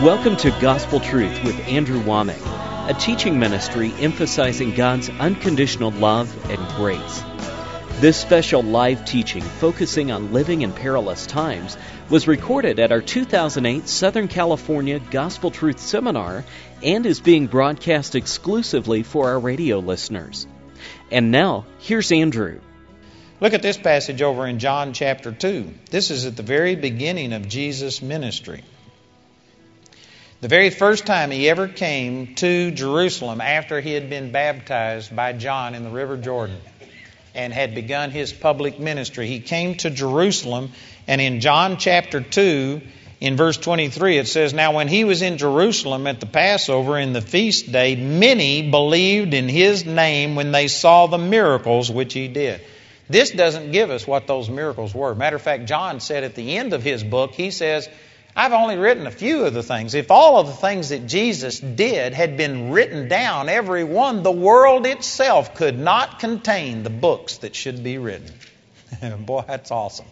Welcome to Gospel Truth with Andrew Womack, a teaching ministry emphasizing God's unconditional love and grace. This special live teaching, focusing on living in perilous times, was recorded at our 2008 Southern California Gospel Truth Seminar and is being broadcast exclusively for our radio listeners. And now, here's Andrew. Look at this passage over in John chapter 2. This is at the very beginning of Jesus' ministry. The very first time he ever came to Jerusalem after he had been baptized by John in the River Jordan and had begun his public ministry, he came to Jerusalem, and in John chapter 2, in verse 23, it says, "Now when he was in Jerusalem at the Passover in the feast day, many believed in his name when they saw the miracles which he did." This doesn't give us what those miracles were. Matter of fact, John said at the end of his book, he says, I've only written a few of the things. If all of the things that Jesus did had been written down, every one, the world itself could not contain the books that should be written. Boy, that's awesome.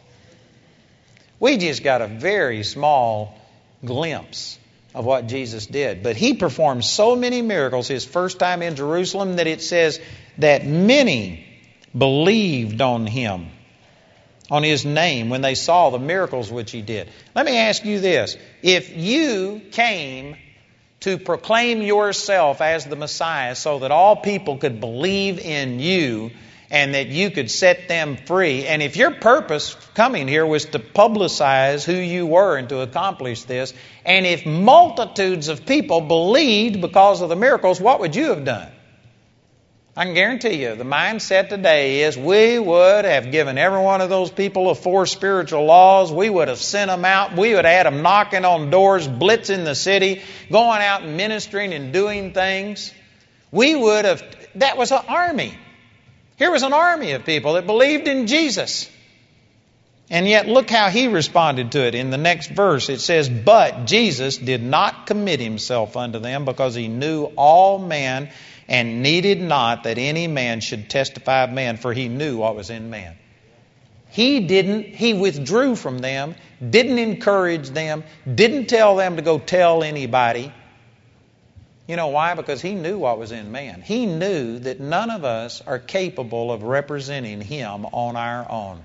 We just got a very small glimpse of what Jesus did. But he performed so many miracles his first time in Jerusalem that it says that many believed on him, on his name, when they saw the miracles which he did. Let me ask you this. If you came to proclaim yourself as the Messiah so that all people could believe in you and that you could set them free, and if your purpose coming here was to publicize who you were and to accomplish this, and if multitudes of people believed because of the miracles, what would you have done? I can guarantee you, the mindset today is we would have given every one of those people the 4 spiritual laws. We would have sent them out. We would have had them knocking on doors, blitzing the city, going out and ministering and doing things. That was an army. Here was an army of people that believed in Jesus. And yet look how he responded to it. In the next verse it says, "But Jesus did not commit himself unto them, because he knew all men, and needed not that any man should testify of man, for he knew what was in man." He withdrew from them, didn't encourage them, didn't tell them to go tell anybody. You know why? Because he knew what was in man. He knew that none of us are capable of representing him on our own.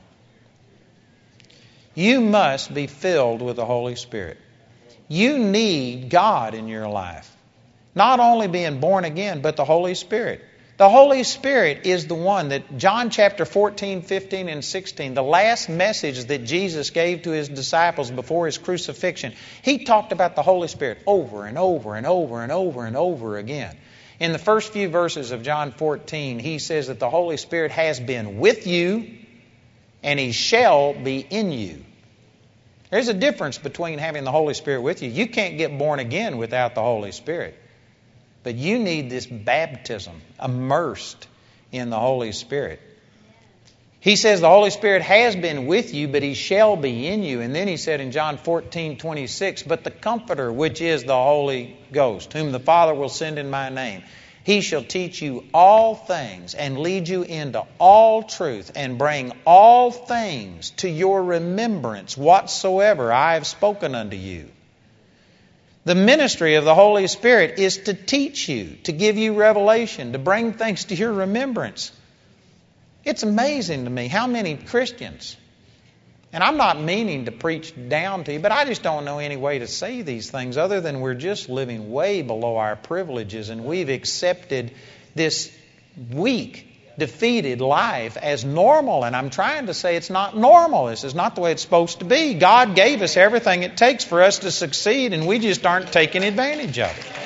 You must be filled with the Holy Spirit. You need God in your life. Not only being born again, but the Holy Spirit. The Holy Spirit is the one that John chapter 14, 15, and 16, the last message that Jesus gave to his disciples before his crucifixion, he talked about the Holy Spirit over and over and over and over and over again. In the first few verses of John 14, he says that the Holy Spirit has been with you and he shall be in you. There's a difference between having the Holy Spirit with you. You can't get born again without the Holy Spirit. But you need this baptism, immersed in the Holy Spirit. He says the Holy Spirit has been with you, but he shall be in you. And then he said in John 14:26, "But the Comforter, which is the Holy Ghost, whom the Father will send in my name, he shall teach you all things and lead you into all truth and bring all things to your remembrance whatsoever I have spoken unto you." The ministry of the Holy Spirit is to teach you, to give you revelation, to bring things to your remembrance. It's amazing to me how many Christians, and I'm not meaning to preach down to you, but I just don't know any way to say these things other than we're just living way below our privileges, and we've accepted this weak, defeated life as normal. And I'm trying to say it's not normal. This is not the way it's supposed to be. God gave us everything it takes for us to succeed, and we just aren't taking advantage of it.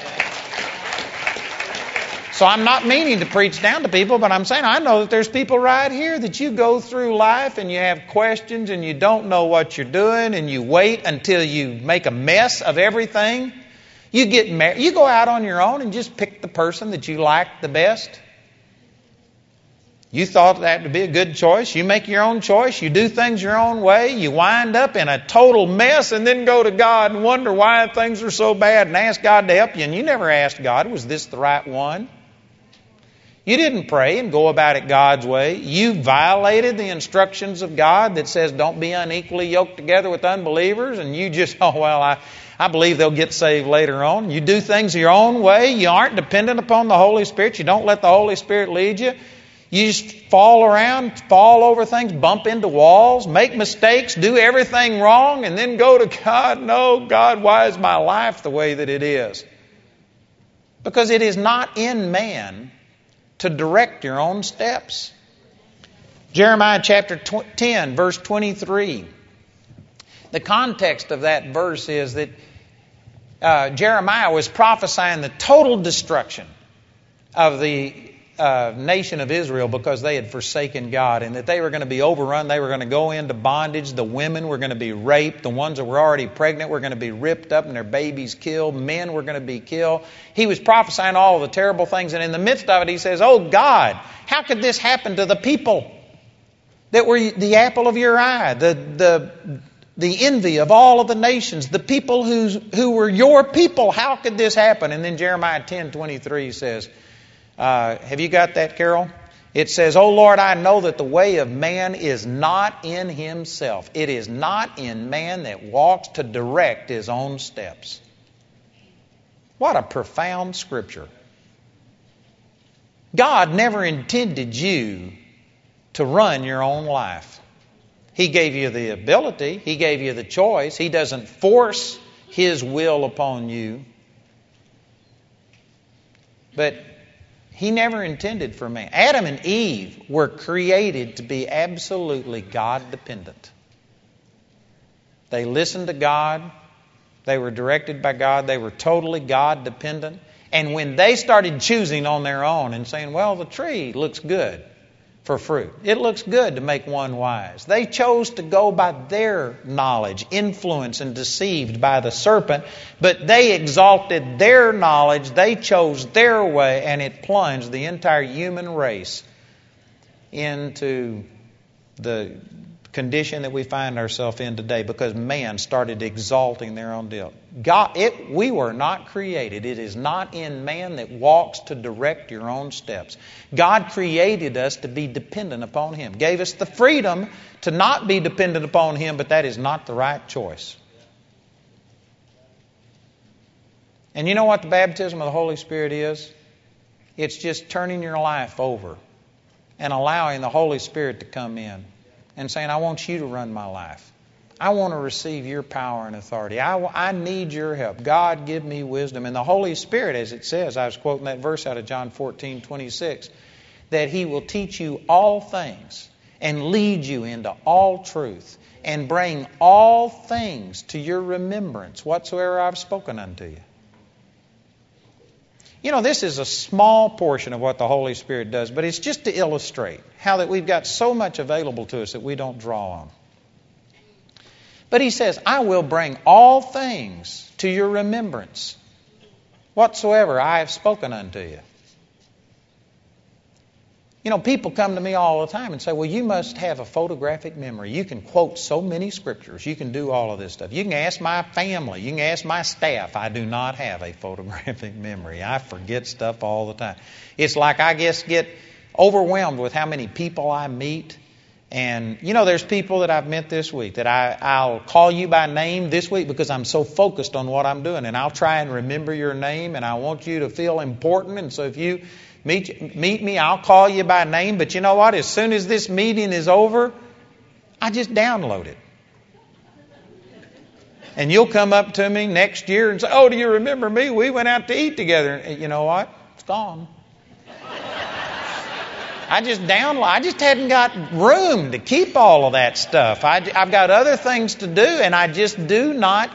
So I'm not meaning to preach down to people, but I'm saying I know that there's people right here that you go through life and you have questions and you don't know what you're doing, and you wait until you make a mess of everything. You get married. You go out on your own and just pick the person that you like the best. You thought that would be a good choice. You make your own choice. You do things your own way. You wind up in a total mess and then go to God and wonder why things are so bad and ask God to help you. And you never asked God, was this the right one? You didn't pray and go about it God's way. You violated the instructions of God that says don't be unequally yoked together with unbelievers. And you just, I believe they'll get saved later on. You do things your own way. You aren't dependent upon the Holy Spirit. You don't let the Holy Spirit lead you. You just fall around, fall over things, bump into walls, make mistakes, do everything wrong, and then go to God. No, God, why is my life the way that it is? Because it is not in man to direct your own steps. Jeremiah chapter 10, verse 23. The context of that verse is that Jeremiah was prophesying the total destruction of the nation of Israel because they had forsaken God, and that they were going to be overrun. They were going to go into bondage. The women were going to be raped. The ones that were already pregnant were going to be ripped up and their babies killed. Men were going to be killed. He was prophesying all of the terrible things, and in the midst of it he says, "Oh God, how could this happen to the people that were the apple of your eye, the envy of all of the nations, the people who were your people? How could this happen?" And then Jeremiah 10:23 says, have you got that, Carol? It says, "O Lord, I know that the way of man is not in himself. It is not in man that walks to direct his own steps." What a profound scripture. God never intended you to run your own life. He gave you the ability. He gave you the choice. He doesn't force His will upon you. But He never intended for man. Adam and Eve were created to be absolutely God-dependent. They listened to God. They were directed by God. They were totally God-dependent. And when they started choosing on their own and saying, well, the tree looks good for fruit. It looks good to make one wise. They chose to go by their knowledge, influenced and deceived by the serpent, but they exalted their knowledge, they chose their way, and it plunged the entire human race into the condition that we find ourselves in today because man started exalting their own deal. We were not created. It is not in man that walks to direct your own steps. God created us to be dependent upon Him. Gave us the freedom to not be dependent upon Him, but that is not the right choice. And you know what the baptism of the Holy Spirit is? It's just turning your life over and allowing the Holy Spirit to come in and saying, I want you to run my life. I want to receive your power and authority. I need your help. God, give me wisdom. And the Holy Spirit, as it says, I was quoting that verse out of John 14:26, that He will teach you all things and lead you into all truth and bring all things to your remembrance whatsoever I've spoken unto you. You know, this is a small portion of what the Holy Spirit does, but it's just to illustrate how that we've got so much available to us that we don't draw on. But He says, I will bring all things to your remembrance whatsoever I have spoken unto you. You know, people come to me all the time and say, well, you must have a photographic memory. You can quote so many scriptures. You can do all of this stuff. You can ask my family. You can ask my staff. I do not have a photographic memory. I forget stuff all the time. It's like I get overwhelmed with how many people I meet. And, you know, there's people that I've met this week that I'll call you by name this week because I'm so focused on what I'm doing. And I'll try and remember your name, and I want you to feel important. And so if you meet me, I'll call you by name. But you know what? As soon as this meeting is over, I just download it. And you'll come up to me next year and say, oh, do you remember me? We went out to eat together. And you know what? It's gone. I just hadn't got room to keep all of that stuff. I've got other things to do, and I just do not.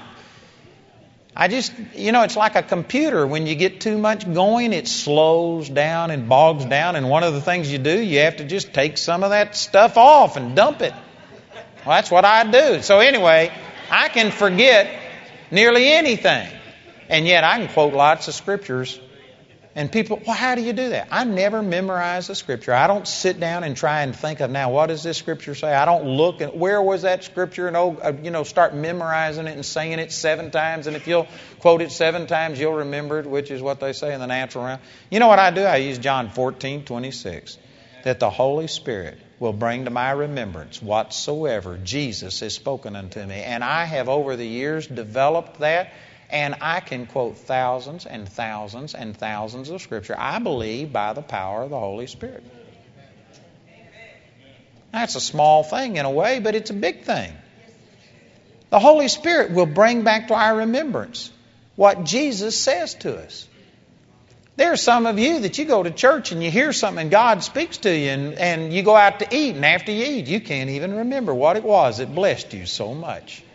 It's like a computer. When you get too much going, it slows down and bogs down. And one of the things you do, you have to just take some of that stuff off and dump it. Well, that's what I do. So anyway, I can forget nearly anything. And yet I can quote lots of scriptures. And people, well, how do you do that? I never memorize the scripture. I don't sit down and try and think of, now, what does this scripture say? I don't look at, where was that scripture? And, start memorizing it and saying it 7 times. And if you'll quote it 7 times, you'll remember it, which is what they say in the natural realm. You know what I do? I use John 14:26, that the Holy Spirit will bring to my remembrance whatsoever Jesus has spoken unto me. And I have over the years developed that. And I can quote thousands and thousands and thousands of Scripture, I believe, by the power of the Holy Spirit. That's a small thing in a way, but it's a big thing. The Holy Spirit will bring back to our remembrance what Jesus says to us. There are some of you that you go to church and you hear something and God speaks to you and you go out to eat, and after you eat, you can't even remember what it was that blessed you so much.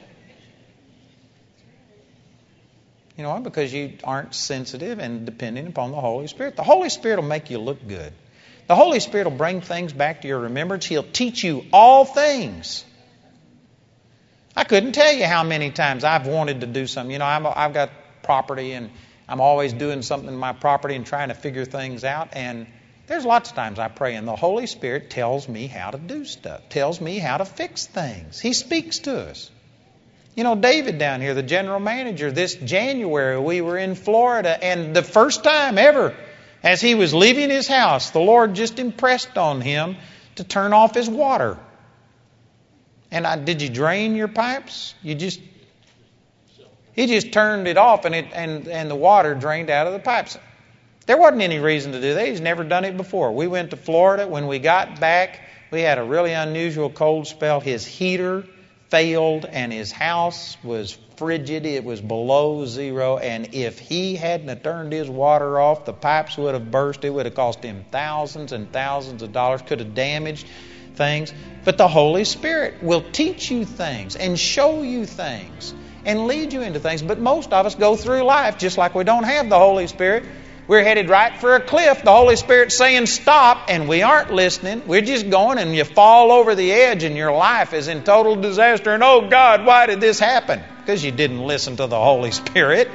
You know why? Because you aren't sensitive and dependent upon the Holy Spirit. The Holy Spirit will make you look good. The Holy Spirit will bring things back to your remembrance. He'll teach you all things. I couldn't tell you how many times I've wanted to do something. You know, I've got property and I'm always doing something in my property and trying to figure things out. And there's lots of times I pray and the Holy Spirit tells me how to do stuff, tells me how to fix things. He speaks to us. You know, David down here, the general manager, this January we were in Florida, and the first time ever, as he was leaving his house, the Lord just impressed on him to turn off his water. And did you drain your pipes? He just turned it off, and the water drained out of the pipes. There wasn't any reason to do that. He's never done it before. We went to Florida. When we got back, we had a really unusual cold spell. His heater failed, and his house was frigid. It was below zero, and if he hadn't have turned his water off, the pipes would have burst. It would have cost him thousands and thousands of dollars. Could have damaged things. But the Holy Spirit will teach you things and show you things and lead you into things. But most of us go through life just like we don't have the Holy Spirit. We're headed right for a cliff. The Holy Spirit's saying stop, and we aren't listening. We're just going, and you fall over the edge, and your life is in total disaster. And, oh, God, why did this happen? Because you didn't listen to the Holy Spirit.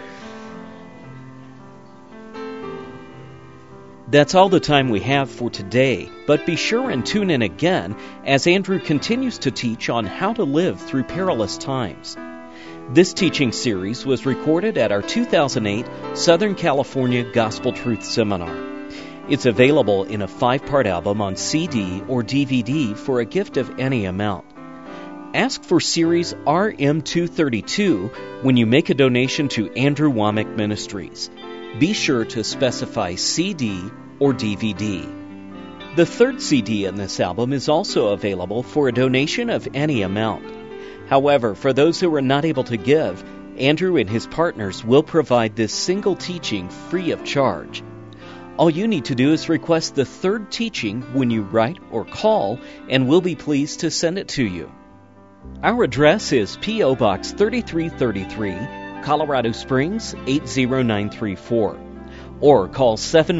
That's all the time we have for today, but be sure and tune in again as Andrew continues to teach on how to live through perilous times. This teaching series was recorded at our 2008 Southern California Gospel Truth Seminar. It's available in a 5-part album on CD or DVD for a gift of any amount. Ask for Series RM232 when you make a donation to Andrew Wommack Ministries. Be sure to specify CD or DVD. The third CD in this album is also available for a donation of any amount. However, for those who are not able to give, Andrew and his partners will provide this single teaching free of charge. All you need to do is request the third teaching when you write or call, and we'll be pleased to send it to you. Our address is P.O. Box 3333, Colorado Springs 80934, or call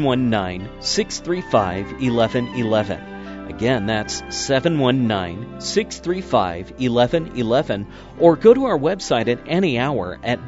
719-635-1111. Again, that's 719-635-1111, or go to our website at any hour at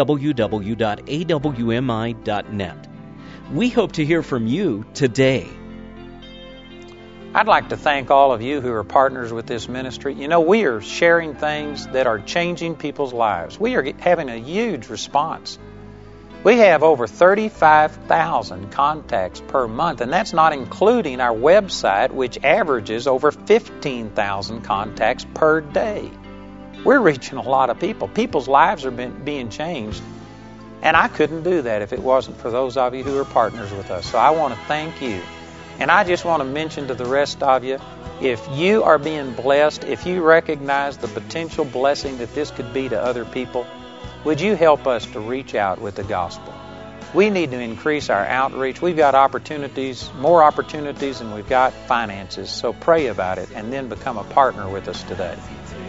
www.awmi.net. We hope to hear from you today. I'd like to thank all of you who are partners with this ministry. You know, we are sharing things that are changing people's lives. We are having a huge response. We have over 35,000 contacts per month, and that's not including our website, which averages over 15,000 contacts per day. We're reaching a lot of people. People's lives are being changed, and I couldn't do that if it wasn't for those of you who are partners with us. So I want to thank you. And I just want to mention to the rest of you, if you are being blessed, if you recognize the potential blessing that this could be to other people, would you help us to reach out with the gospel? We need to increase our outreach. We've got opportunities, more opportunities, and we've got finances. So pray about it and then become a partner with us today.